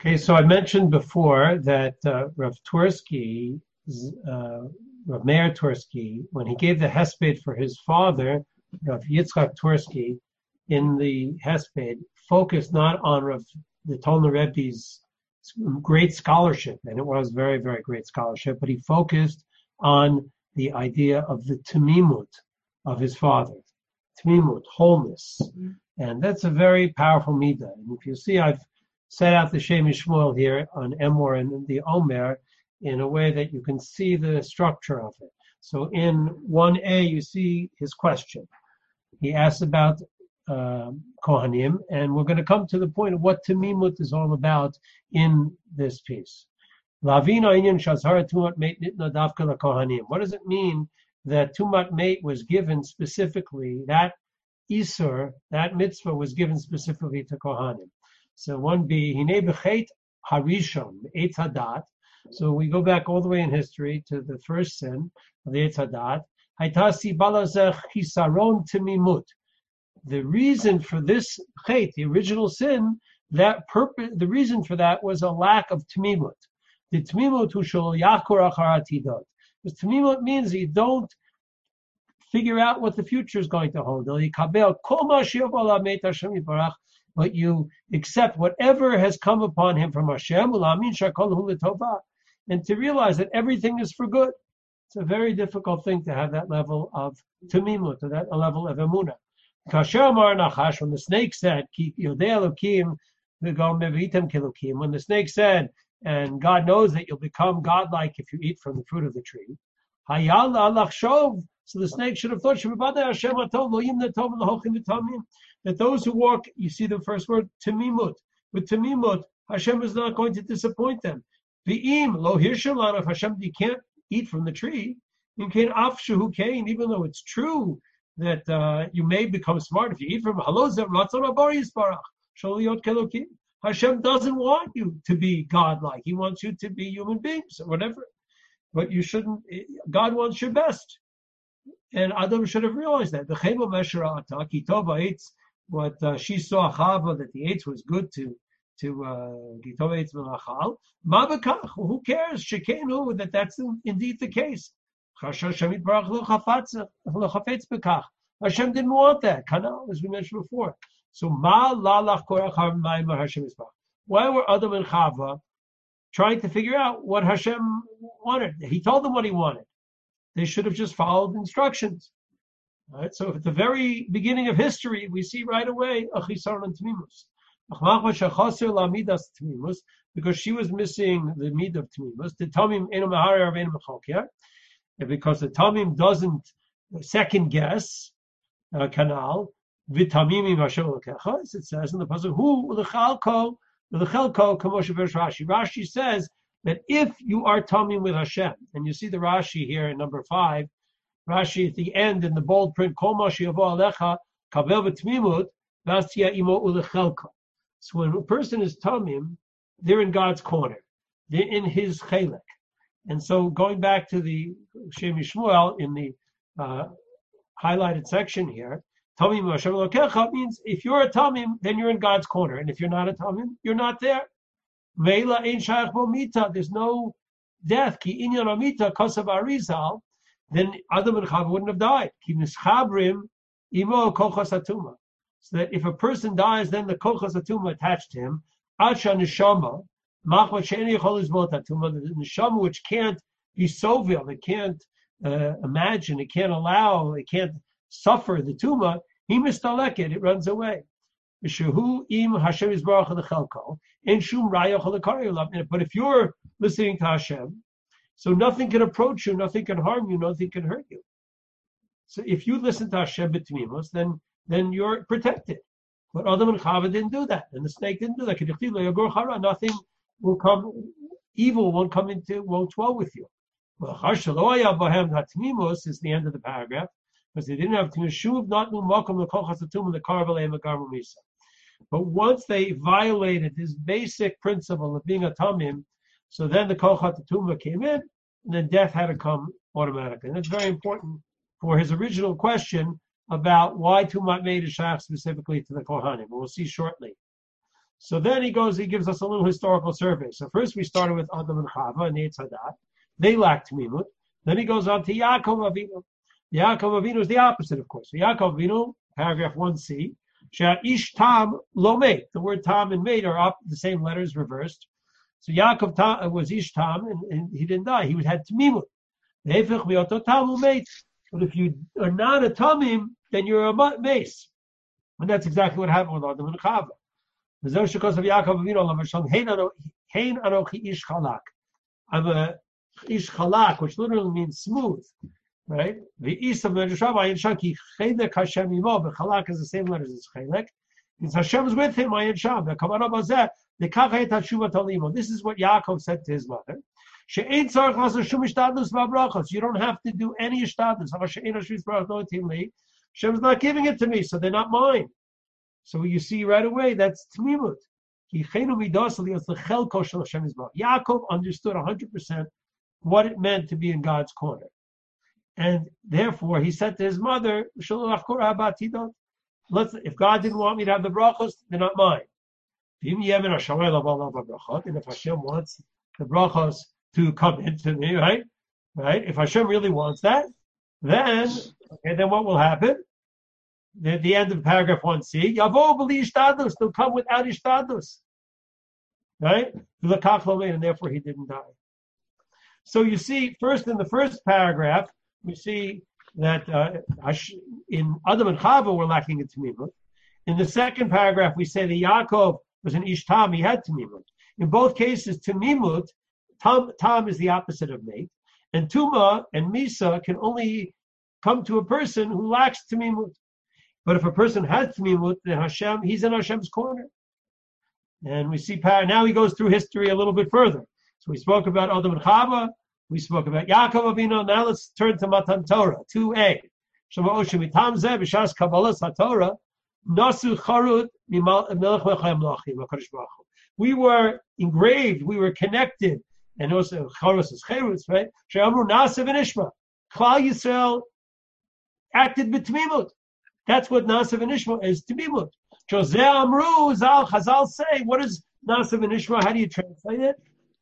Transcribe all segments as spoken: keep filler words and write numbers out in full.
Okay, so I mentioned before that uh, Rav Twersky, uh, Rav Meir Twersky, when he gave the hesped for his father, Rav Yitzchak Twersky, in the hesped, focused not on Rav the Tolna Rebbe's great scholarship, and it was very, very great scholarship, but he focused on the idea of the tamimut of his father, tamimut, wholeness, mm-hmm. And that's a very powerful midah. And if you see, I've set out the Shem Yishmuel here on Emor and the Omer in a way that you can see the structure of it. So in one A, you see his question. He asks about uh, Kohanim, and we're going to come to the point of what Tamimut is all about in this piece. What does it mean that Tumat Meit was given specifically, that Isur, that mitzvah was given specifically to Kohanim? So one B, Hine b'chet harishon, Eitz Hadat. So we go back all the way in history to the first sin of the Eitz Hadat. Haitasi balazech hisaron timimut. The reason for this chet, the original sin, that purpose, the reason for that was a lack of timimut. The timimut hu shel yakur achar atidot. Because timimut means you don't figure out what the future is going to hold. But you accept whatever has come upon him from Hashem, and to realize that everything is for good. It's a very difficult thing to have that level of tamimut, to that level of emunah. When the snake said, when the snake said, and God knows that you'll become godlike if you eat from the fruit of the tree, so the snake should have thought that those who walk, you see the first word, tamimut. With tamimut, Hashem is not going to disappoint them. V'im lo hirshalan, if Hashem, you can't eat from the tree, you can't afshu kain, even though it's true that uh, you may become smart if you eat from it. Hashem doesn't want you to be godlike. He wants you to be human beings or whatever. But you shouldn't, God wants your best. And Adam should have realized that. What uh, she saw Chava, that the eitz was good to to Gitov eitz melachal. Mabakach, who cares? Shekenu, that that's indeed the case. Hashem didn't want that. Kanal, as we mentioned before. So ma lalach korach ha'mayim Hashem isbach. Why were Adam and Chava trying to figure out what Hashem wanted? He told them what he wanted. They should have just followed instructions. Right? So at the very beginning of history, we see right away a chisaron and tmimus. Because she was missing the mid of tmimus. The tamim eno mahari arveinu mechalkia, and because the tamim doesn't second guess, uh, canal vitamimim Hashem lokecha. It says in the pasuk, "Hu l'chalko l'chalko kamoshe Rashi." Rashi says that if you are tamim with Hashem, and you see the Rashi here in number five. Rashi at the end in the bold print, Kol ma she'yavo alecha kabel v'tmimut v'astia imo ulechelka. So when a person is tamim, they're in God's corner. They're in His chelek. And so going back to the Shem Yishmuel in the uh, highlighted section here, tamim Hashem lokecha means if you're a tamim, then you're in God's corner. And if you're not a tamim, you're not there. Meila ein shayach bo mita. There's no death. Ki inyan amita kosav arizal. Then Adam and Chava wouldn't have died. So that if a person dies, then the kochas atuma attached to him. Acha neshama, the neshama which can't be sovil, it can't uh, imagine, it can't allow, it can't suffer the tuma. He mistaleket, it runs away. But if you're listening to Hashem, so nothing can approach you, nothing can harm you, nothing can hurt you. So if you listen to Hashem b'tmimos, then then you're protected. But Adam and Chava didn't do that, and the snake didn't do that. Nothing will come, evil won't come into, won't dwell with you. Well, Tmimos is the end of the paragraph, because they didn't have Tmimos, not the Misa. But once they violated this basic principle of being a Tamim, so then the Kochat Tumah came in, and then death had to come automatically. And that's very important for his original question about why Tumat made a shach specifically to the Kohanim. We'll see shortly. So then he goes, he gives us a little historical survey. So first we started with Adam and Chava and Eitz Hadat. They lacked Tmimut. Then he goes on to Yaakov Avinu. Yaakov Avinu is the opposite, of course. So Yaakov Avinu, paragraph one C, Ish Tam Lo Meit. The word Tam and Meit are up, the same letters reversed. So Yaakov Tam was Ish Tam, and, and he didn't die. He had Tmimut. But if you are not a Tamim, then you're a Mace. And that's exactly what happened with Adam and Chava. The Zoshikos of Yaakov Avinu, Hein Anochi Ish Chalak. I'm a Ish Chalak, which literally means smooth. Right? The East of Medrashava, Shaki, Chelek Hashem Imo, but Chalak is the same letters as Chelek. It's Hashem's with him, Ayin Sham. The Kavanah Bazeh, the Kachet Hashuva Talimo. This is what Yaakov said to his mother. You don't have to do any ishtadlus. Hashem's not giving it to me, so they're not mine. So you see right away that's tmimut. Yaakov understood one hundred percent what it meant to be in God's corner. And therefore he said to his mother, Let's, if God didn't want me to have the brachos, they're not mine. And if Hashem wants the brachos to come into me, right? Right? If Hashem really wants that, then okay, then what will happen? At the end of paragraph one C, Yavo b'li ishtadlus, they'll come without ishtadlus. Right? And therefore he didn't die. So you see, first in the first paragraph, we see that uh, in Adam and Chava were lacking in Tamimut. In the second paragraph, we say that Yaakov was an Ish Tam, he had Tamimut. In both cases, Tamimut, Tam, Tam is the opposite of mate, and Tuma and Misa can only come to a person who lacks Tamimut. But if a person has Tamimut, then Hashem, he's in Hashem's corner. And we see, now he goes through history a little bit further. So we spoke about Adam and Chava, we spoke about Yaakov Avinu. Now let's turn to Matan Torah, two A. B'shas Kabbalas HaTorah, Nasu Charut Melech Melech HaKadosh Baruch Hu. We were engraved, we were connected, and also Charus is Cherus, right? She'amru Nasa v'Nishma. Klal Yisrael acted b'Tmimut. That's what Nasa v'Nishma is, Tmimut. Joseh Amru, Zal Chazal say, what is Nasa v'Nishma? How do you translate it?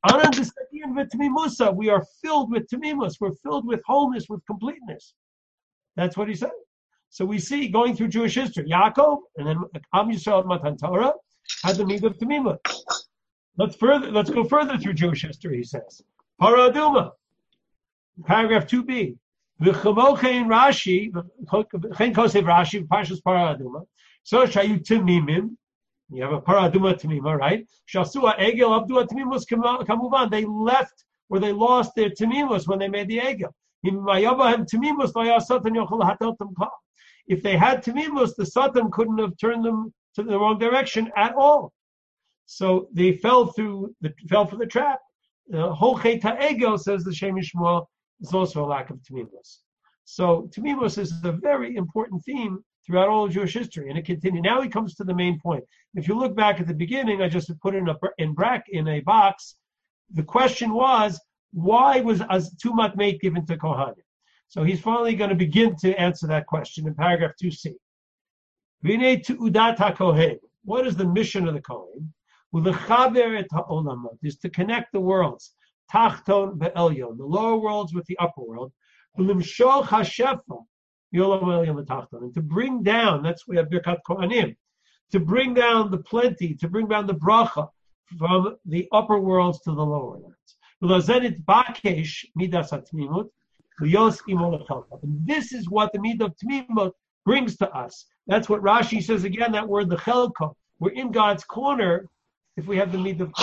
We are filled with Tamimus. We're filled with wholeness, with completeness. That's what he said. So we see going through Jewish history, Yaakov and then Am Yisrael Matan Torah had the need of Tamimut. Let's further. Let's go further through Jewish history. He says, Para Aduma, paragraph two B. V'chamochein Rashi, Chen Kosev Rashi, Parshas Para Aduma. So shayu Tamimim. You have a paraduma tamima, right? Shasua egel abdua tamimus kamuvan. They left or they lost their tamimus when they made the egel. If they had tamimus, the satan couldn't have turned them to the wrong direction at all. So they fell through the fell for the trap. Holchei egel, says the Shem Yishmael, is also a lack of tamimus. So tamimus is a very important theme throughout all of Jewish history, and it continues. Now he comes to the main point. If you look back at the beginning, I just put in a in brack in a box. The question was, why was as Tumat Meit given to Kohanim? So he's finally going to begin to answer that question in paragraph two C. V'nei tu'udat haKohen. What is the mission of the Kohen? U'lechaber et ha'olamot, is to connect the worlds, Tachton ve'elyon, the lower worlds with the upper world. U'limshoch hashefa, and to bring down, that's we have Birkat Kohanim, to bring down the plenty, to bring down the bracha from the upper worlds to the lower worlds. And this is what the midah of Tmimut brings to us. That's what Rashi says again, that word, the chelko. We're in God's corner if we have the midah of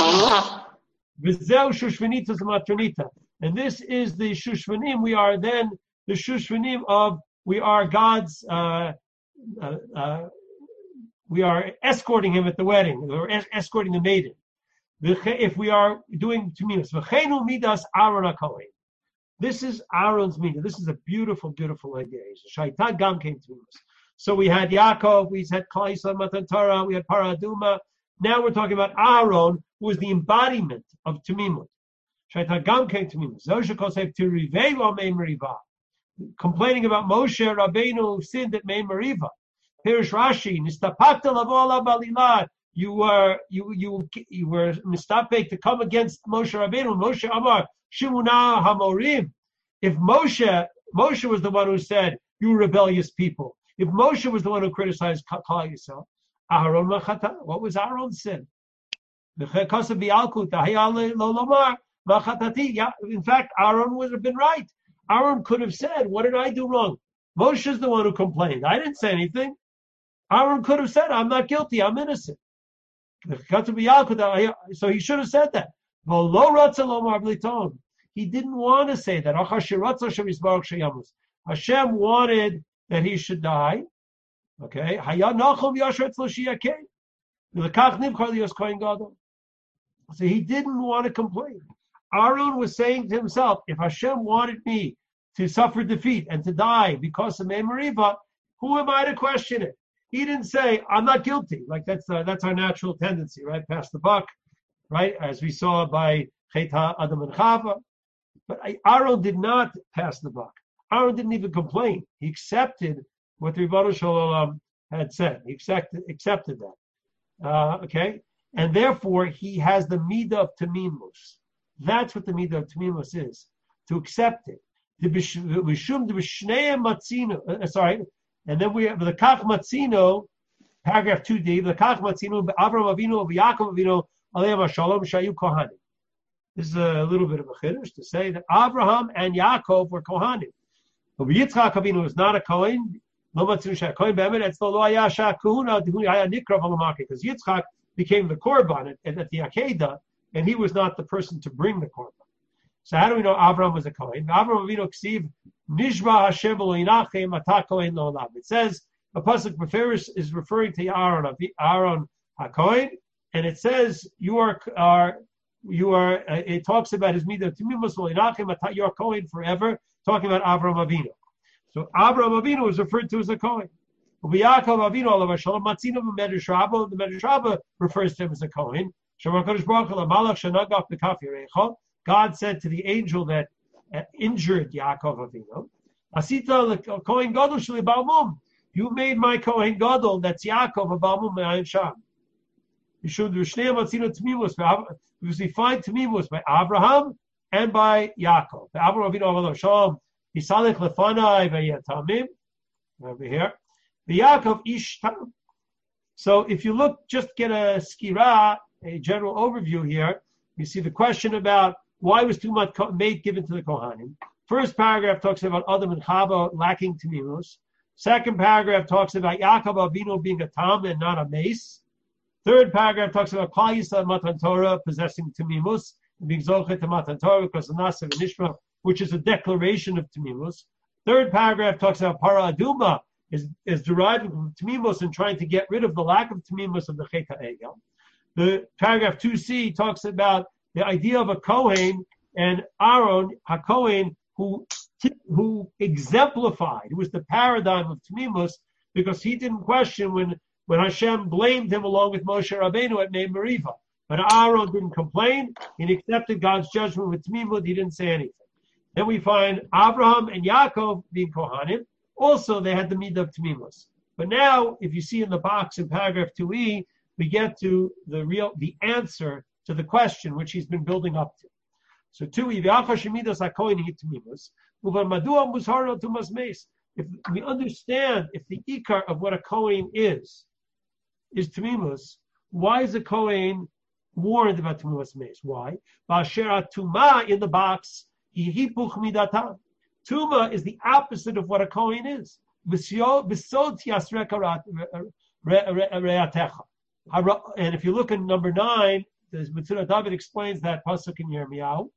Tmimut. And this is the Shushvanim. We are then the Shushvanim of We are God's, uh, uh, uh, we are escorting him at the wedding. We're es- escorting the maiden. If we are doing Tamimus. midas Aaron HaKohen. This is Aaron's midah. This is a beautiful, beautiful idea. Shaitan Gam came to us. So we had Yaakov, we had Klal Yisrael Matan Torah, we had Para Aduma. Now we're talking about Aaron, who is the embodiment of Tamimut. Shaitan Gam came to us. Zoshakosef Tirivei V'amei Merivah. Complaining about Moshe Rabbeinu who sinned at Mei Meriva. Pirish Rashi, Nistapakta Lavola Balilad, you were you you you were mistapek to come against Moshe Rabbeinu. Moshe Amar Shimuna Hamorim. If Moshe Moshe was the one who said, "You rebellious people," if Moshe was the one who criticized Klal Yisrael, Aharon machata. What was Aaron's sin? In fact, Aaron would have been right. Aaron could have said, "What did I do wrong?" Moshe is the one who complained. I didn't say anything. Aaron could have said, "I'm not guilty. I'm innocent." So he should have said that. He didn't want to say that. Hashem wanted that he should die. Okay. So he didn't want to complain. Aaron was saying to himself, if Hashem wanted me to suffer defeat and to die because of Meriva, who am I to question it? He didn't say, I'm not guilty. Like that's uh, that's our natural tendency, right? Pass the buck, right? As we saw by Chet Adam and Chava. But Aaron did not pass the buck. Aaron didn't even complain. He accepted what the Rebbeinu Shalom had said. He accepted, accepted that. Uh, okay? And therefore, he has the midah of tamimus. That's what the midah of tamimus is, to accept it. Sorry. And then we have the Kach Matzino, paragraph two D, the Kach Matzino, Avraham Avinu, Yaakov Avinu, Aleim HaShalom, Shayu Kohanim. This is a little bit of a chiddush to say that Avraham and Yaakov were Kohanim. But Yitzchak Avinu is not a Kohen. Because Yitzchak became the Korban at, at the Akedah, and he was not the person to bring the Korban. So how do we know Avraham was a Kohen? Avraham Avinu ksiv Nishba Hashem Eloinachem Ata Kohen Lo'olam. It says a pasuk Beferish is referring to Aaron, Aaron HaKohen, and it says you are are you are. Uh, it talks about his midah Timimus Eloinachem Ata. You are Kohen forever. Talking about Avraham Avinu. So Avraham Avinu is referred to as a Kohen. Yaakov Avinu Alav Shalom Matzino Medrash Rabbah. The Medrash Rabbah refers to him as a Kohen. Shema Kadosh Baruch Hu Malach Shenagaf B'Kaf Yerecha. God said to the angel that uh, injured Yaakov Avinu, Asita Kohen Gadol Sheli Balmum. You made my Kohen Gadol, that's Yaakov of Balmum Me'ayin Sham. You should do Shnei Matzino Tmimus, because we find Tmimus by Abraham and by Yaakov. The Avraham Avinu Alav Shalom, Yisalech Lefanai V'Yatamim, over here. The Yaakov Ishtam. So if you look, just get a skira, a general overview here, you see the question about why was too much made given to the Kohanim. First paragraph talks about Adam and Chava lacking Tamimus. Second paragraph talks about Yaakov Avinu being a Tam and not a mace. Third paragraph talks about Klal Yisrael and Matan Torah possessing Tamimus and being Zolchet to Matan Torah because of Nasa and Nishma, which is a declaration of Tamimus. Third paragraph talks about Para Aduma is, is deriving from Tamimus and trying to get rid of the lack of Tamimus of the Chet HaEgel. The paragraph two C talks about the idea of a Kohen and Aaron, HaKohen, who who exemplified, who was the paradigm of Tmimus, because he didn't question when, when Hashem blamed him along with Moshe Rabbeinu at Mei Meriva. But Aaron didn't complain, he accepted God's judgment with Tmimut, he didn't say anything. Then we find Abraham and Yaakov being Kohanim, also they had the midah of Tmimus. But now, if you see in the box in paragraph two E, we get to the real, the answer to the question which he's been building up to. So two, if we understand if the ikar of what a Kohen is, is Tmimus, why is a Kohen warned about Tmimus Meis? Why? Tuma in the box, Tuma is the opposite of what a Kohen is. And if you look at number nine, the Mitzvah David explains that pasuk in Yirmiyahu.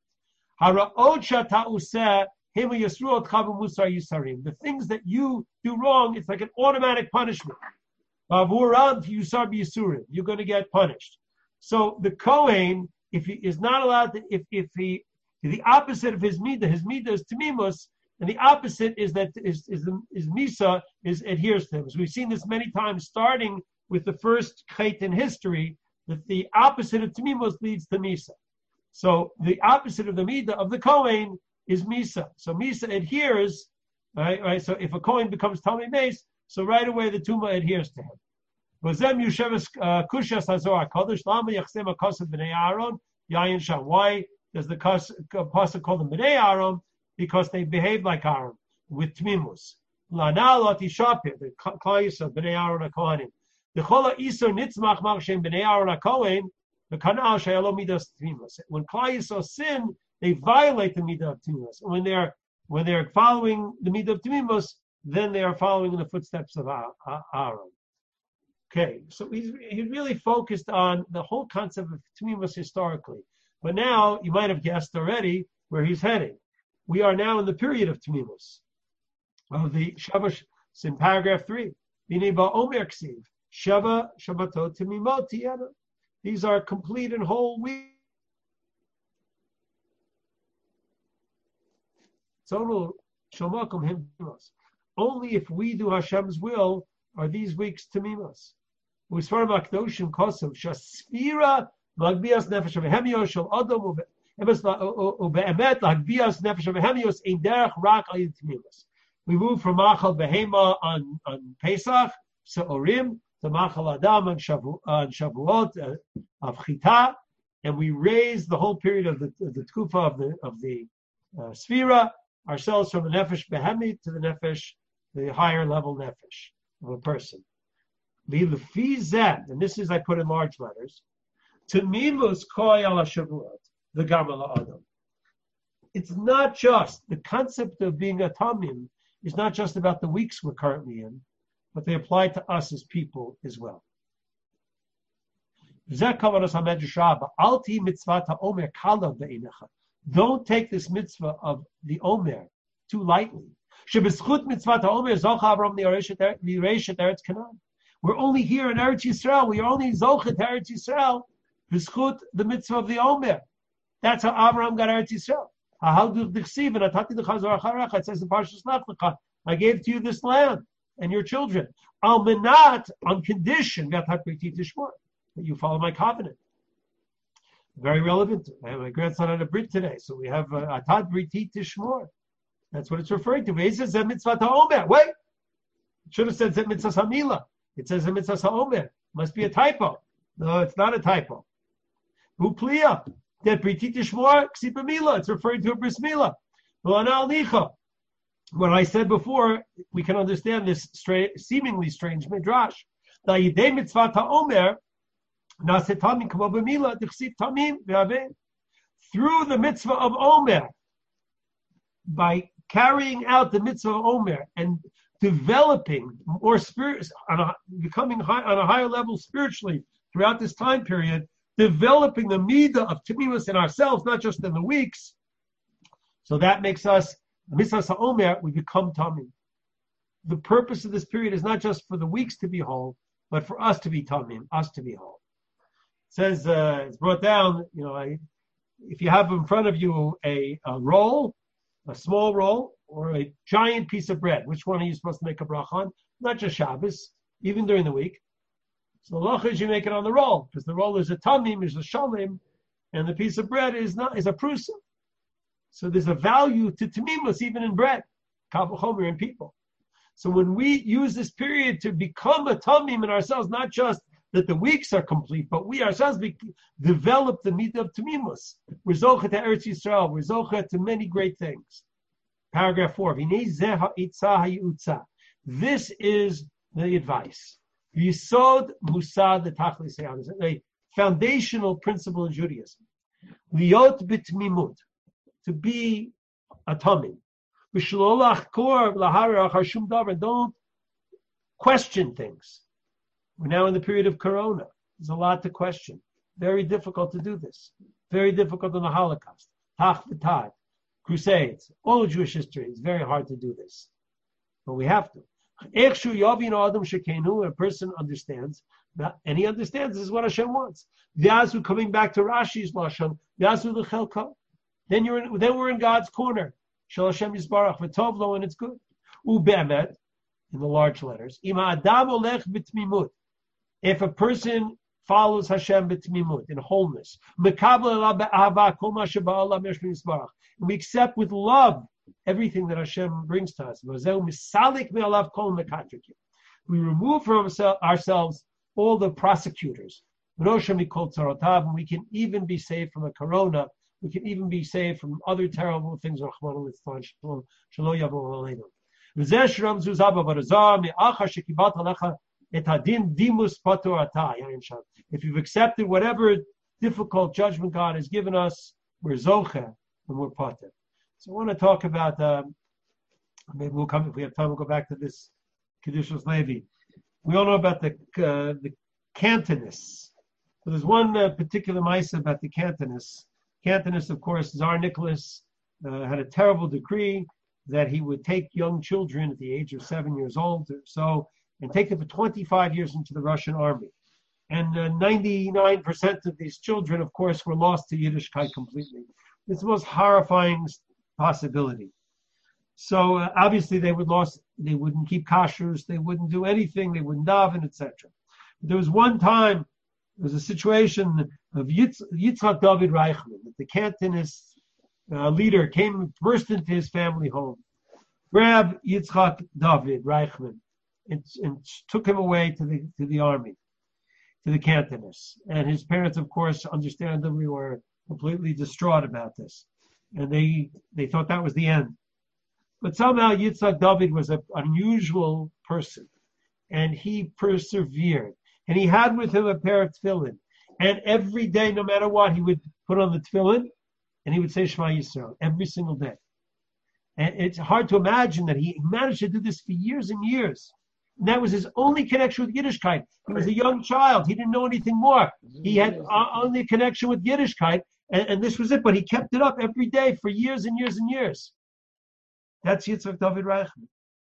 The things that you do wrong, it's like an automatic punishment. You're going to get punished. So the Kohen, if he is not allowed to, if if he the opposite of his midah, his midah is tamimus, and the opposite is that is is is misa is adheres to him. So we've seen this many times, starting with the first chet in history, that the opposite of tamimus leads to misa. So the opposite of the midah of the Kohen is misa. So misa adheres, right? Right. So if a Kohen becomes Talmid Meis, so right away the tuma adheres to him. V'zem Yusheves Kushas Hazor HaKadosh Lama Yachsem HaKasav B'nei Aaron Yayin Sham. Why does the pasuk call them B'nei Aaron? Because they behave like Aaron with tmimus. Lana Lati Shapir, the Klal Yisrael B'nei Aaron HaKohanim. The Chola Isur Nitzmach Machshem B'nei Aaron HaKohen the Kanal Shayalo Midas Tmimus. When Klal Yisrael sin, they violate the Midah of Tmimus. When they're when they're following the Midah of Tmimus, then they are following in the footsteps of Aaron. Okay, so he's, he's really focused on the whole concept of Tmimus historically. But now, you might have guessed already where he's heading. We are now in the period of Tmimus, of the Shabbat, in paragraph three. Omer Ksiv, Shava Shabbatot Tmimot Tiyana. These are complete and whole weeks. Only if we do Hashem's will are these weeks Tamimos. Usfar Makdoshim Kosov Shasfira Magbias Nefesh of Hemios Shal Adam Ube'emet Magbias Nefesh of Hemios in Derech Rak Ayid Tamimos. We move from Machal Behema on, on Pesach, Seorim, to Machal Adam on, Shavu, on Shavuot uh, of Chita, and we raise the whole period of the, the Tkufa of the of the uh, Sfira ourselves from the Nefesh Behemi to the Nefesh, the higher level Nefesh of a person. And this is, I put in large letters, Tamimus Koi ala Shavuot, the Gamala Adam. It's not just, the concept of being a Tamim is not just about the weeks we're currently in, but they apply to us as people as well. Don't take this mitzvah of the Omer too lightly. We're only here in Eretz Yisrael. We are only Zochet Eretz Yisrael, B'schut the mitzvah of the Omer. That's how Abraham got Eretz Yisrael. It says in Parshas Lech Lecha, I gave to you this land and your children. Al menat, on condition that you follow my covenant. Very relevant. I have my grandson had a Brit today, so we have Atad Briti Tishmor. That's what it's referring to. Wait, it should have said Zeh Mitzvah Hamila. It says Zeh Mitzvah Haomer. Must be a typo. No, it's not a typo. Uplia. That Briti Tishmor Ksipa Mila. It's referring to a Bris Mila. What I said before, we can understand this stra- seemingly strange midrash. The Yidei Mitzvah Haomer. Through the mitzvah of Omer, by carrying out the mitzvah of Omer and developing more spirit, on a, becoming high, on a higher level spiritually throughout this time period, developing the midah of tamimus in ourselves, not just in the weeks. So that makes us, the mitzvah of Omer, we become tamim. The purpose of this period is not just for the weeks to be whole, but for us to be tamim, us to be whole. It says, uh, it's brought down, you know, I, if you have in front of you a, a roll, a small roll, or a giant piece of bread, which one are you supposed to make a bracha on? Not just Shabbos, even during the week. So the lacha is you make it on the roll, because the roll is a tamim, is a shalim, and the piece of bread is not is a prusa. So there's a value to tamimus even in bread, kal v'chomer in people. So when we use this period to become a tamim in ourselves, not just that the weeks are complete, but we ourselves be, develop the midah of tamimus. We're zochet to Eretz Yisrael. We're zochet to many great things. Paragraph four. This is the advice. Yisod musad the tachlis hayam, a foundational principle in Judaism. Liot bitmimut, to be a tamim. Don't question things. We're now in the period of Corona. There's a lot to question. Very difficult to do this. Very difficult in the Holocaust. Tach v'tad, Crusades, all of Jewish history. It's very hard to do this. But we have to. A person understands, and he understands this is what Hashem wants. V'yazu, coming back to Rashi's Lashon, V'yazu l'chelko. Then you're in, then we're in God's corner. Shal Hashem Yisbarach v'tov lo, and it's good. U'be'emet, in the large letters. Ima adam olech b'tmimut. If a person follows Hashem b'tmimut, in wholeness, and we accept with love everything that Hashem brings to us. We remove from ourselves all the prosecutors. And we can even be saved from a corona. We can even be saved from other terrible things. If you've accepted whatever difficult judgment God has given us, we're zocher and we're pater. So I want to talk about, um, maybe we'll come, if we have time, we'll go back to this Kedushas Levi. We all know about the uh, the Cantonists. So there's one uh, particular mitzvah about the Cantonists. Cantonists, of course, Tsar Nicholas uh, had a terrible decree that he would take young children at the age of seven years old or so and take them for twenty-five years into the Russian army. And uh, ninety-nine percent of these children, of course, were lost to Yiddishkeit completely. It's the most horrifying possibility. So uh, obviously they would lost, they wouldn't keep kashrus, they wouldn't do anything, they wouldn't daven, et cetera. There was one time, there was a situation of Yitz, Yitzchak David Reichman, that the Cantonist uh, leader came, burst into his family home, grabbed Yitzchak David Reichman, and, and took him away to the to the army, to the Cantonists. And his parents, of course, understandably were completely distraught about this. And they they thought that was the end. But somehow Yitzhak David was an unusual person, and he persevered. And he had with him a pair of tefillin. And every day, no matter what, he would put on the tefillin, and he would say Shema Yisrael every single day. And it's hard to imagine that he managed to do this for years and years. And that was his only connection with Yiddishkeit. He was a young child. He didn't know anything more. He had uh, only a connection with Yiddishkeit, and, and this was it. But he kept it up every day for years and years and years. That's Yitzhak David Reichman.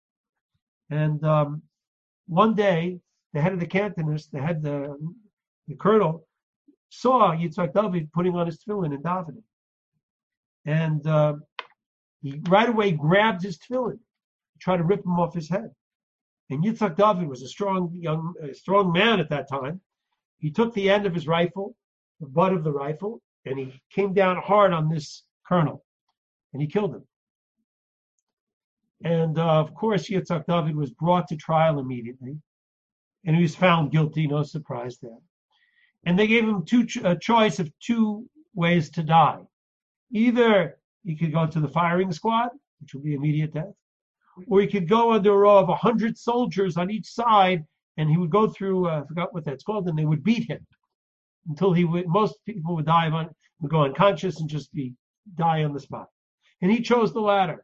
And um, one day, the head of the Cantonists, the head, the, the colonel, saw Yitzhak David putting on his tefillin and davening. And uh, he right away grabbed his tefillin, tried to rip him off his head. And Yitzhak David was a strong young, a strong man at that time. He took the end of his rifle, the butt of the rifle, and he came down hard on this colonel, and he killed him. And uh, of course, Yitzhak David was brought to trial immediately, and he was found guilty. No surprise there. And they gave him two a choice of two ways to die. Either he could go to the firing squad, which would be immediate death, or he could go under a row of a hundred soldiers on each side, and he would go through, uh, I forgot what that's called, and they would beat him until he would, most people would die, on, would go unconscious and just be, die on the spot. And he chose the latter.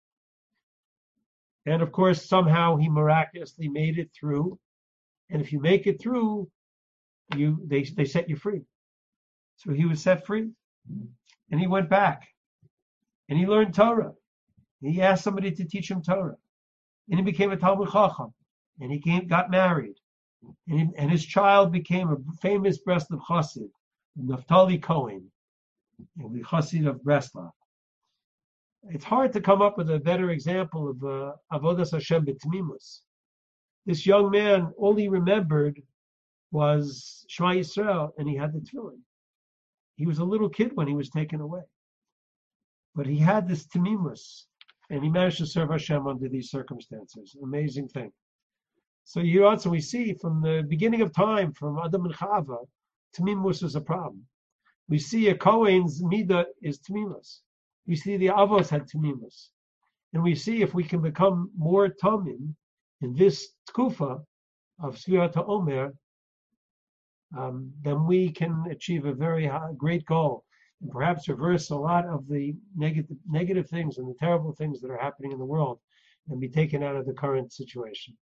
And of course, somehow he miraculously made it through. And if you make it through, you they, they set you free. So he was set free, and he went back, and he learned Torah. He asked somebody to teach him Torah, and he became a Talmud Chacham, and he came, got married, and, he, and his child became a famous Breslov Chassid, Naftali Cohen, the Chassid of Breslov. It's hard to come up with a better example of uh, Avodas Hashem b'tmimus. This young man, all he remembered was Shema Yisrael, and he had the tefillin. He was a little kid when he was taken away, but he had this tmimus, and he managed to serve Hashem under these circumstances. Amazing thing. So you also we see from the beginning of time, from Adam and Chava, tmimus is a problem. We see a Kohen's midah is tmimus. We see the Avos had tmimus, and we see if we can become more tamim in this tkufa of Sfirat HaOmer, um, then we can achieve a very high, great goal, and perhaps reverse a lot of the negative negative things and the terrible things that are happening in the world, and be taken out of the current situation.